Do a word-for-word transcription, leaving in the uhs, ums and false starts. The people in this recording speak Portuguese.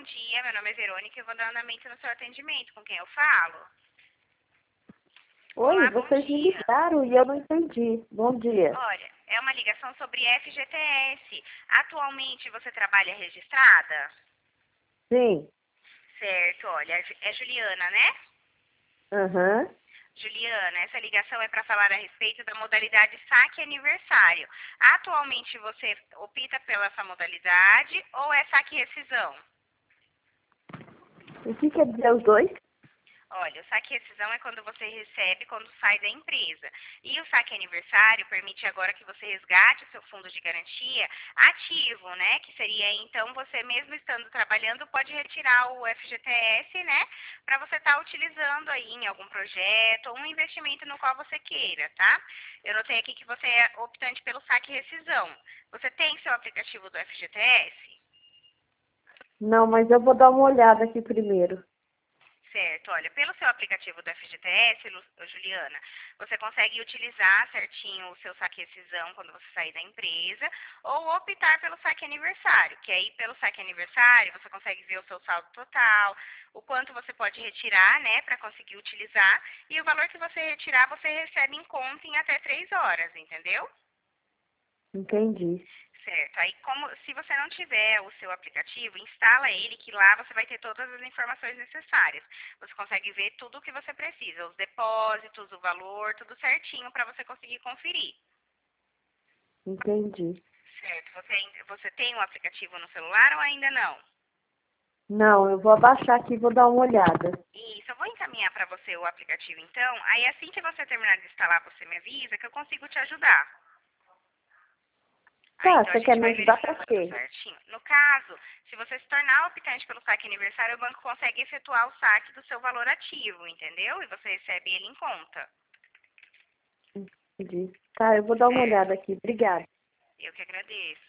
dia, meu nome é Verônica e eu vou dar andamento no seu atendimento. Com quem eu falo? Oi, Olá, bom vocês me dia. ligaram e eu não entendi. Bom dia. Olha, é uma ligação sobre F G T S. Atualmente você trabalha registrada? Sim. Certo, olha, é Juliana, né? Aham. Juliana, essa ligação é para falar a respeito da modalidade saque aniversário. Atualmente você opta pela essa modalidade ou é saque rescisão? O que quer dizer os dois? Olha, o saque rescisão é quando você recebe quando sai da empresa. E o saque aniversário permite agora que você resgate o seu fundo de garantia ativo, né? Que seria então você mesmo estando trabalhando pode retirar o F G T S, né? Para você estar utilizando aí em algum projeto ou um investimento no qual você queira, tá? Eu notei aqui que você é optante pelo saque rescisão. Você tem seu aplicativo do F G T S? Não, mas eu vou dar uma olhada aqui primeiro. Certo, olha, pelo seu aplicativo do F G T S, Lu- Juliana, você consegue utilizar certinho o seu saque rescisão quando você sair da empresa, ou optar pelo saque aniversário, que aí pelo saque aniversário você consegue ver o seu saldo total, o quanto você pode retirar, né, para conseguir utilizar, e o valor que você retirar você recebe em conta em até três horas, entendeu? Entendi. Certo. Aí, como se você não tiver o seu aplicativo, instala ele, que lá você vai ter todas as informações necessárias. Você consegue ver tudo o que você precisa, os depósitos, o valor, tudo certinho para você conseguir conferir. Entendi. Certo. Você, você tem o aplicativo no celular ou ainda não? Não, eu vou abaixar aqui e vou dar uma olhada. Isso, eu vou encaminhar para você o aplicativo então. Aí, assim que você terminar de instalar, você me avisa que eu consigo te ajudar. Aí, Tá, então a você quer gente me vai ajudar pra verificar tudo quê? certinho. No caso, se você se tornar optante pelo saque aniversário, o banco consegue efetuar o saque do seu valor ativo, entendeu? E você recebe ele em conta. Entendi. Tá, eu vou dar uma olhada Certo? aqui. Obrigada. Eu que agradeço.